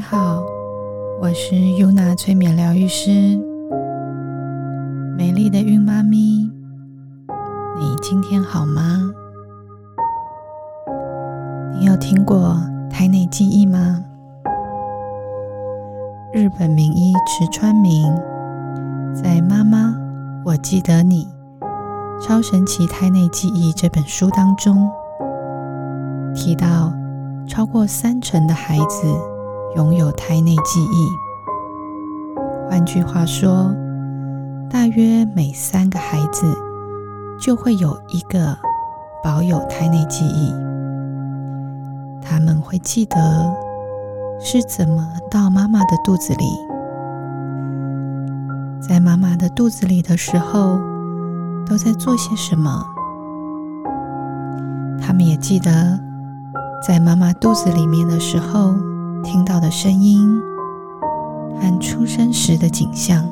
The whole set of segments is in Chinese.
好，我是 Yuna 催眠疗愈师。美丽的孕妈咪，你今天好吗？你有听过胎内记忆吗？日本名医池川明在《妈妈，我记得你：超神奇胎内记忆》这本书当中提到，超过30%的孩子拥有胎内记忆。换句话说，大约每3个孩子就会有1个保有胎内记忆。他们会记得是怎么到妈妈的肚子里，在妈妈的肚子里的时候都在做些什么。他们也记得在妈妈肚子里面的时候听到的声音和出生时的景象。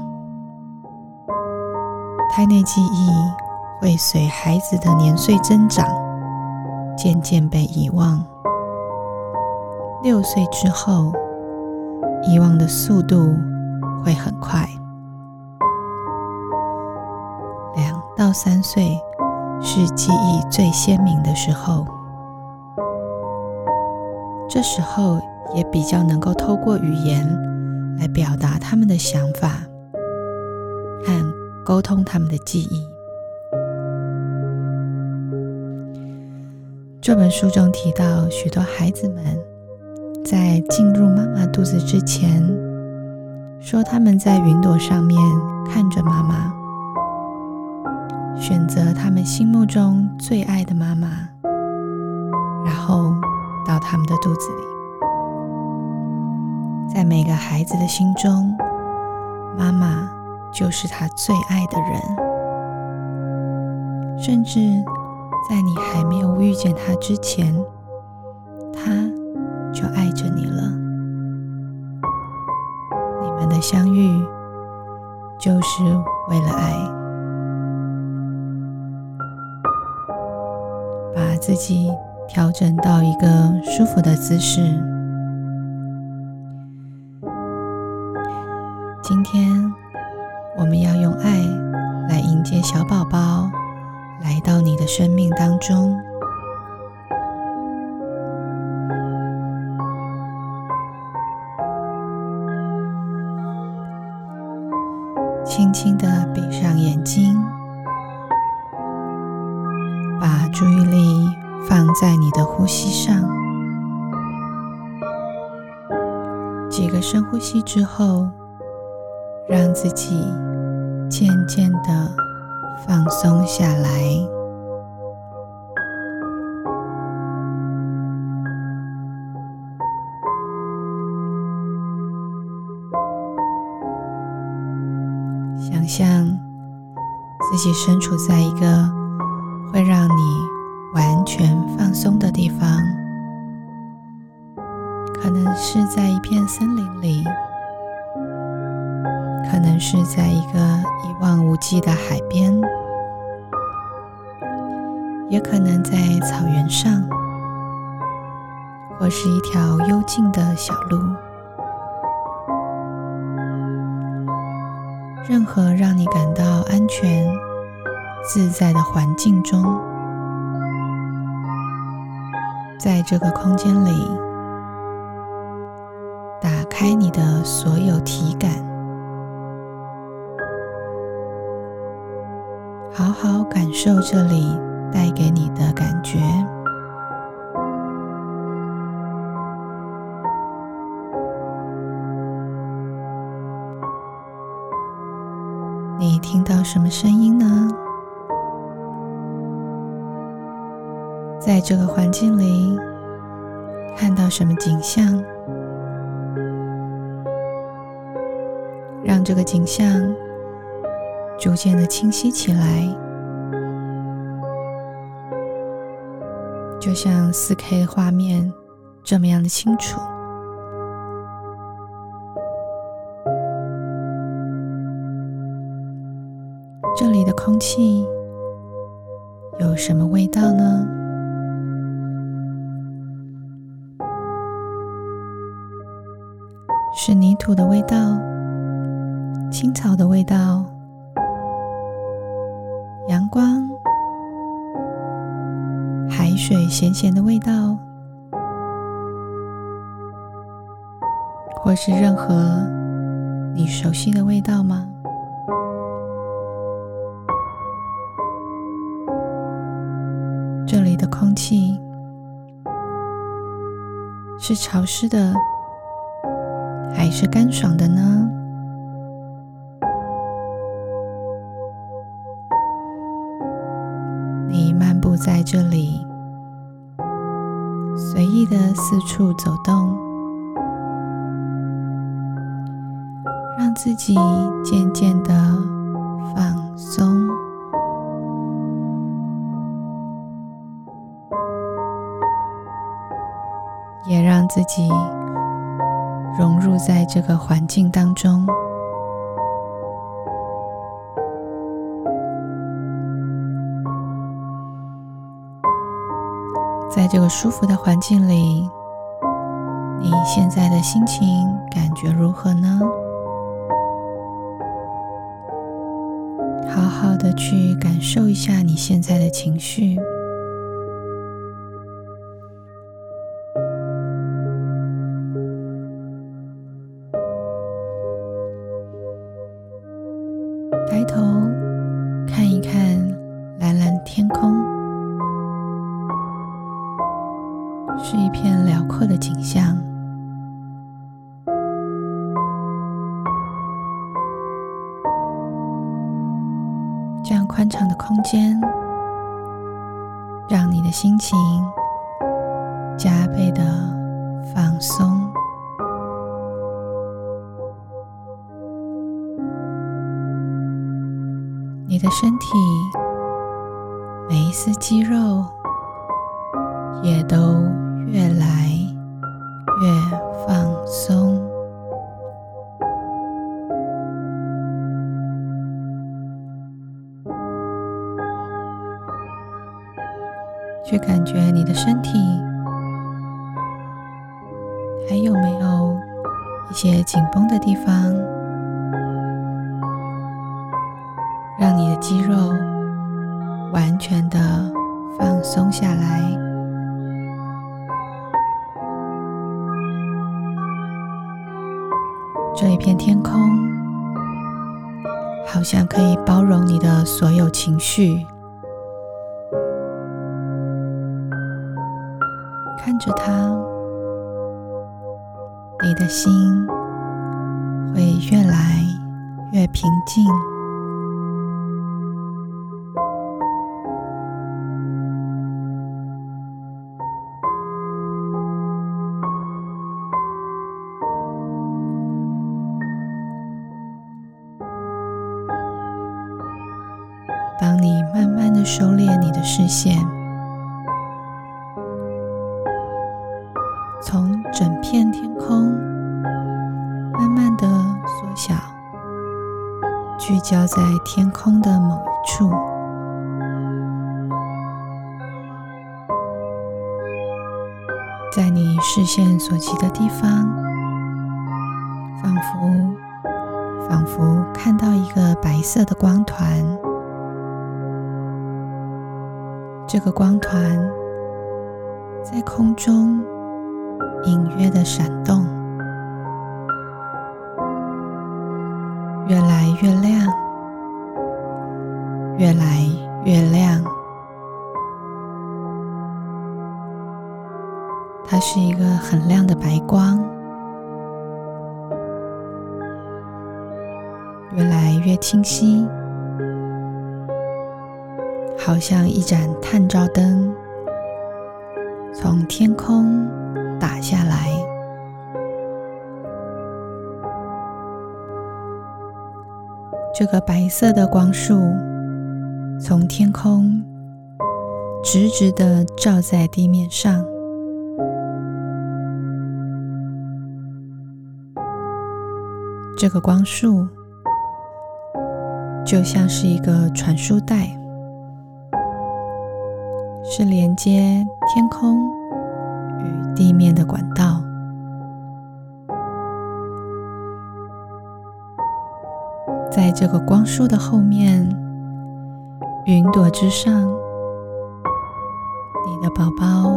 胎内记忆会随孩子的年岁增长渐渐被遗忘。6岁之后，遗忘的速度会很快。2到3岁是记忆最鲜明的时候，这时候也比较能够透过语言来表达他们的想法和沟通他们的记忆。这本书中提到，许多孩子们在进入妈妈肚子之前，说他们在云朵上面看着妈妈，选择他们心目中最爱的妈妈，然后到他们的肚子里。在每个孩子的心中，妈妈就是他最爱的人，甚至在你还没有遇见他之前，他就爱着你了。你们的相遇就是为了爱。把自己调整到一个舒服的姿势。今天我们要用爱来迎接小宝宝来到你的生命当中。轻轻地闭上眼睛，把注意力放在你的呼吸上。几个深呼吸之后，让自己渐渐地放松下来。想象自己身处在一个会让你完全放松的地方，可能是在一片森林里，可能是在一个一望无际的海边，也可能在草原上，或是一条幽静的小路。任何让你感到安全、自在的环境中，在这个空间里，打开你的所有体感，好好感受这里带给你的感觉。你听到什么声音呢？在这个环境里，看到什么景象？让这个景象逐渐的清晰起来，就像4K 画面这么样的清楚。这里的空气有什么味道呢？ 是泥土的味道、青草的味道、阳光、海水咸咸的味道，或是任何你熟悉的味道吗？这里的空气是潮湿的还是干爽的呢？你漫步在这里，随意的四处走动，让自己渐渐的放松，也让自己融入在这个环境当中。在这个舒服的环境里，你现在的心情感觉如何呢？好好的去感受一下你现在的情绪。抬头看一看蓝蓝天空，是一片辽阔的景象。这样宽敞的空间，让你的心情加倍的放松。你的身体每一丝肌肉也都越来越放松。去感觉你的身体还有没有一些紧绷的地方，让你的肌肉完全的放松下来。这一片天空好像可以包容你的所有情绪，看着它，你的心会越来越平静。当你慢慢的收敛你的视线，从整片天空慢慢的缩小，聚焦在天空的某一处。在你视线所及的地方，仿佛看到一个白色的光团。这个光团在空中隐约的闪动，越来越亮，越来越亮。它是一个很亮的白光，越来越清晰，好像一盏探照灯从天空打下来。这个白色的光束从天空直直地照在地面上，这个光束就像是一个传输带，是连接天空与地面的管道。 在这个光束的后面，云朵之上，你的宝宝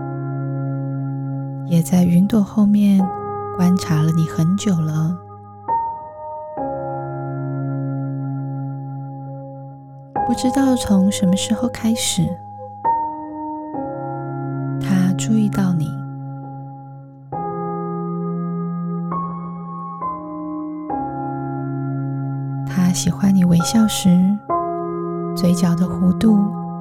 也在云朵后面观察了你很久了。不知道从什么时候开始，他注意到你。他喜欢你微笑时嘴角的弧度，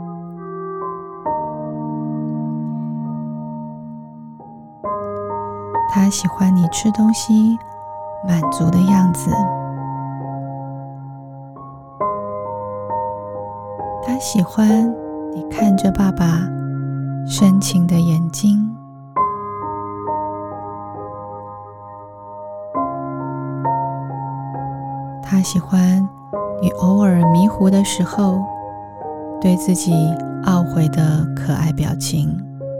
他喜欢你吃东西满足的样子，他喜欢你看着爸爸深情的眼睛，他喜欢你偶尔迷糊的时候对自己懊悔的可爱表情。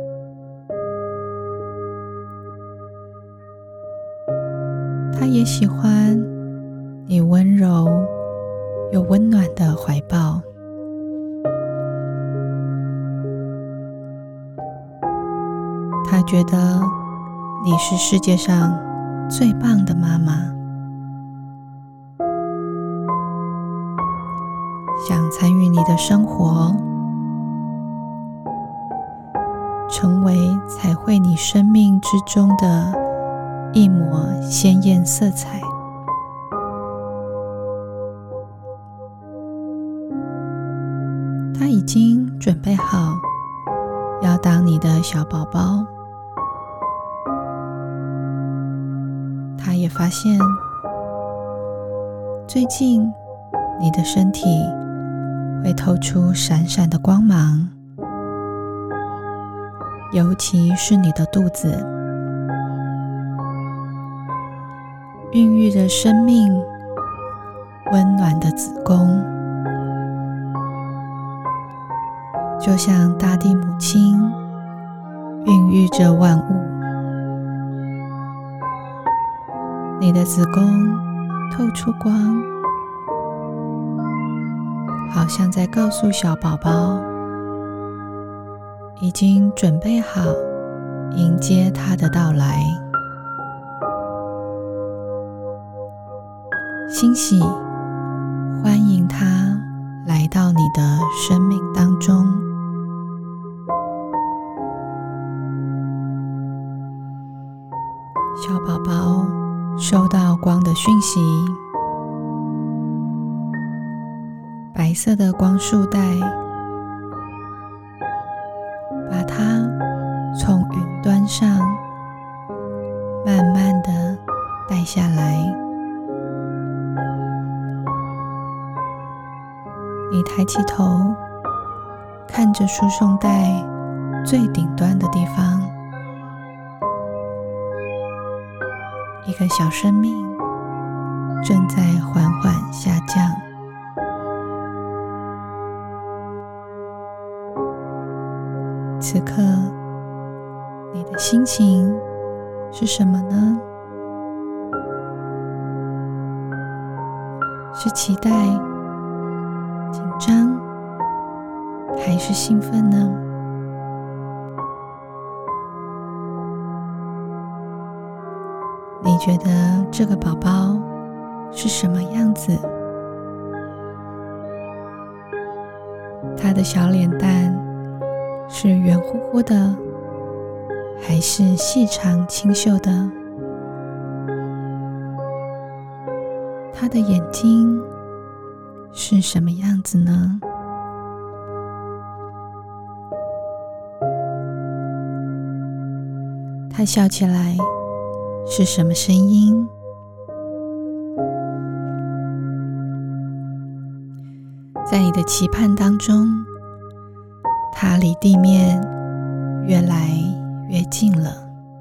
他也喜欢你温柔又温暖的怀抱。他觉得你是世界上最棒的妈妈，想参与你的生活，成为彩绘你生命之中的一抹鲜艳色彩。他已经准备好要当你的小宝宝。他也发现，最近你的身体会透出闪闪的光芒，尤其是你的肚子，孕育着生命温暖的子宫，就像大地母亲孕育着万物。你的子宫透出光，好像在告诉小宝宝，已经准备好迎接他的到来。欣喜，欢迎他来到你的生命当中。小宝宝收到光的讯息，白色的光束带把它从云端上慢慢的带下来。你抬起头，看着输送带最顶端的地方，一个小生命正在缓缓下降。此刻，你的心情是什么呢？是期待、紧张，还是兴奋呢？你觉得这个宝宝是什么样子？他的小脸蛋是圆乎乎的，还是细长清秀的？他的眼睛是什么样子呢？他笑起来是什么声音？在你的期盼当中，它离地面越来越近了。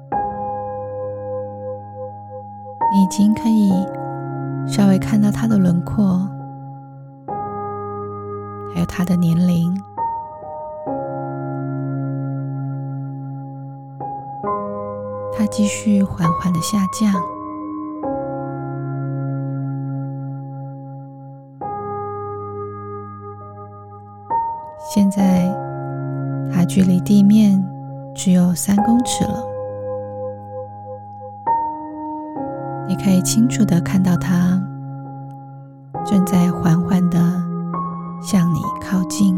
你已经可以稍微看到它的轮廓，还有它的年龄。它继续缓缓的下降， 现在它距离地面只有3公尺了。你可以清楚地看到它正在缓缓地向你靠近。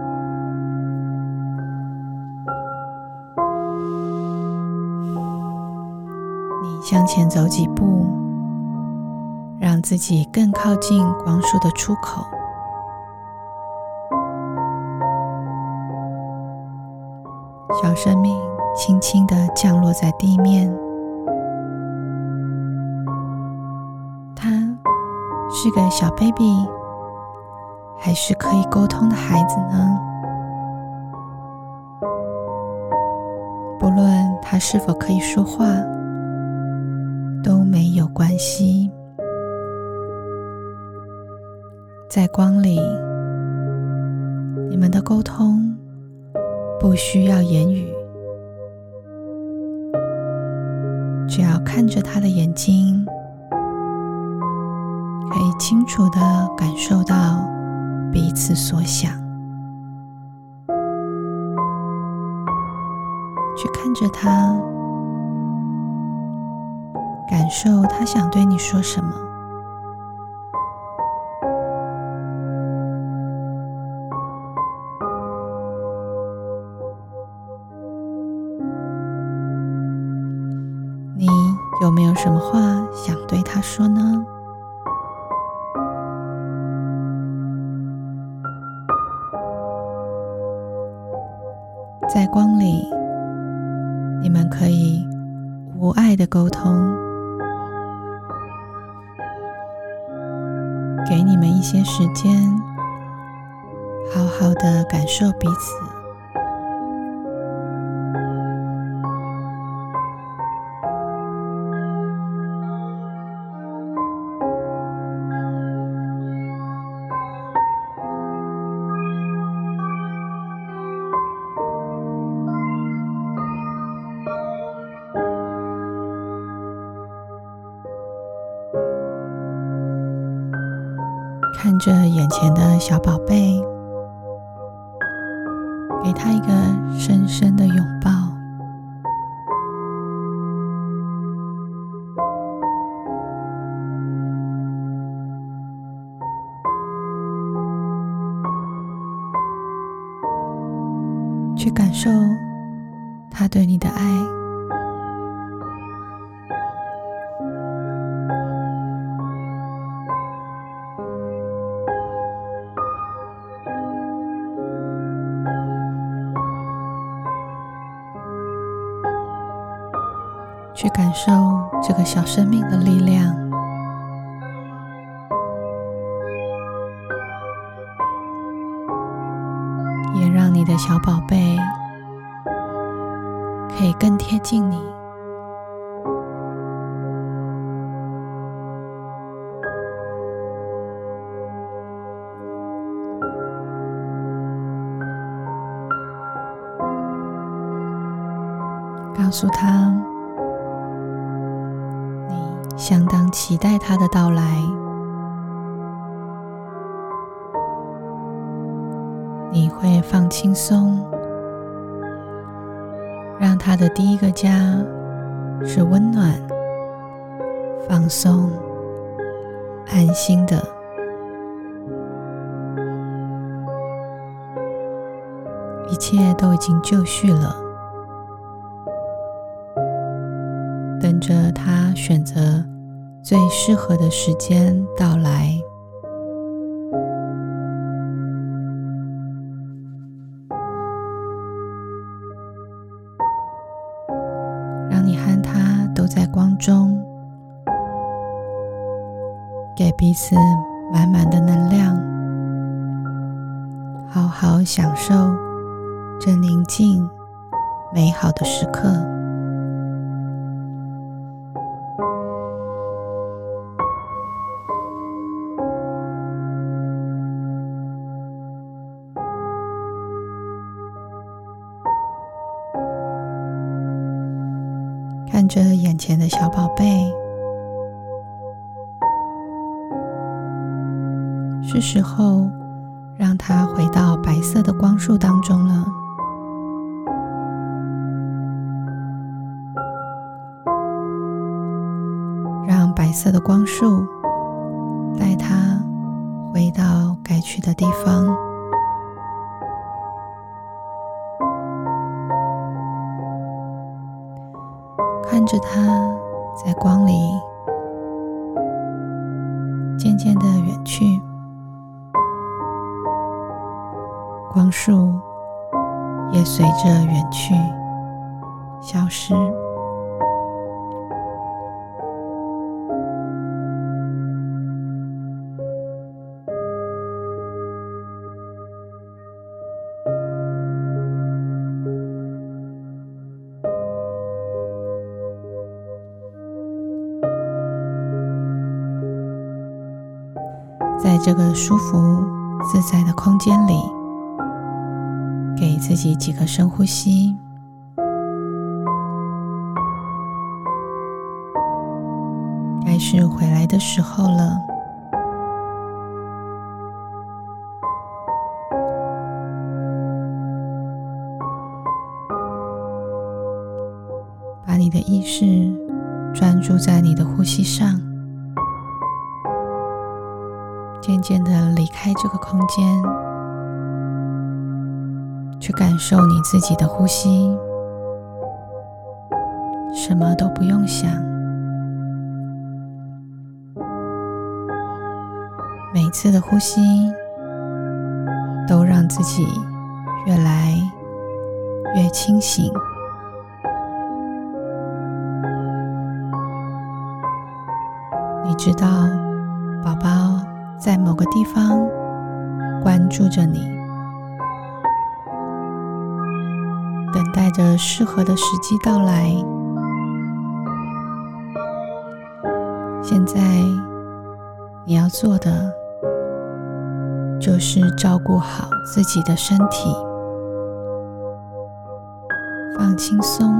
你向前走几步，让自己更靠近光束的出口。小生命轻轻地降落在地面。他是个小 baby， 还是可以沟通的孩子呢？不论他是否可以说话，都没有关系。在光里，你们的沟通不需要言语，只要看着他的眼睛，可以清楚地感受到彼此所想。去看着他，感受他想对你说什么。你有没有什么话想对他说呢？在光里，你们可以无碍的沟通，给你们一些时间，好好的感受彼此。看着眼前的小宝贝，给他一个深深的拥抱。去感受他对你的爱。去感受这个小生命的力量，也让你的小宝贝可以更贴近你。告诉他，相当期待他的到来，你会放轻松，让他的第一个家是温暖、放松、安心的。一切都已经就绪了，等着他选择最适合的时间到来。让你和他都在光中，给彼此满满的能量，好好享受这宁静美好的时刻。看着眼前的小宝贝，是时候让它回到白色的光束当中了。让白色的光束带它回到该去的地方。看着它在光里渐渐地远去，光束也随着远去消失。在这个舒服自在的空间里，给自己几个深呼吸，该是回来的时候了。把你的意识专注在你的呼吸上，渐渐地离开这个空间，去感受你自己的呼吸，什么都不用想，每次的呼吸都让自己越来越清醒。你知道宝宝在某个地方关注着你，等待着适合的时机到来。现在你要做的就是照顾好自己的身体，放轻松，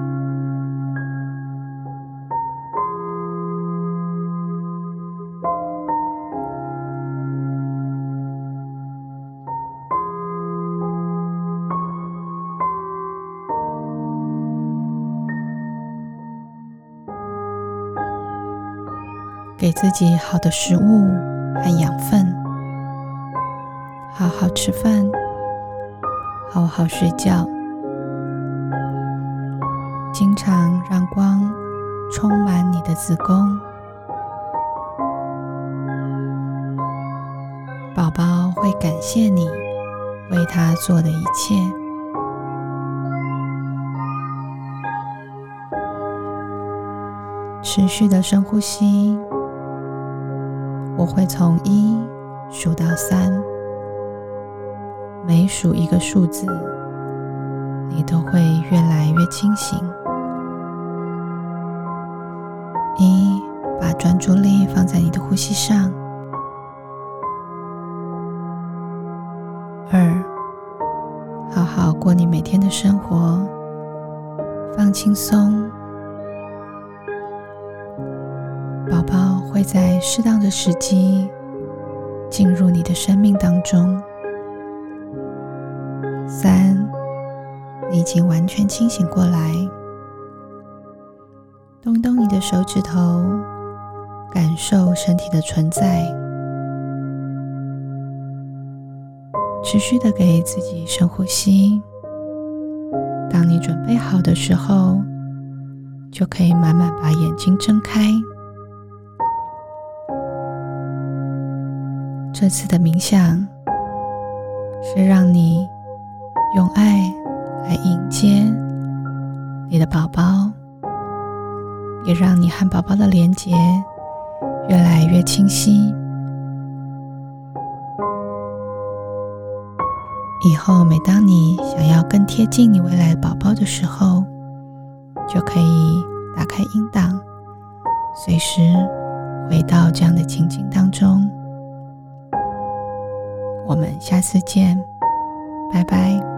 给自己好的食物和养分，好好吃饭，好好睡觉，经常让光充满你的子宫。宝宝会感谢你为他做的一切。持续的深呼吸，我会从1数到3，每数一个数字，你都会越来越清醒。1，把专注力放在你的呼吸上。2，好好过你每天的生活，放轻松。宝宝会在适当的时机进入你的生命当中。3，你已经完全清醒过来，动一动你的手指头，感受身体的存在。持续的给自己深呼吸，当你准备好的时候，就可以慢慢把眼睛睁开。这次的冥想是让你用爱来迎接你的宝宝，也让你和宝宝的连结越来越清晰。以后每当你想要更贴近你未来的宝宝的时候，就可以打开音档，随时回到这样的情景当中。我们下次见，拜拜。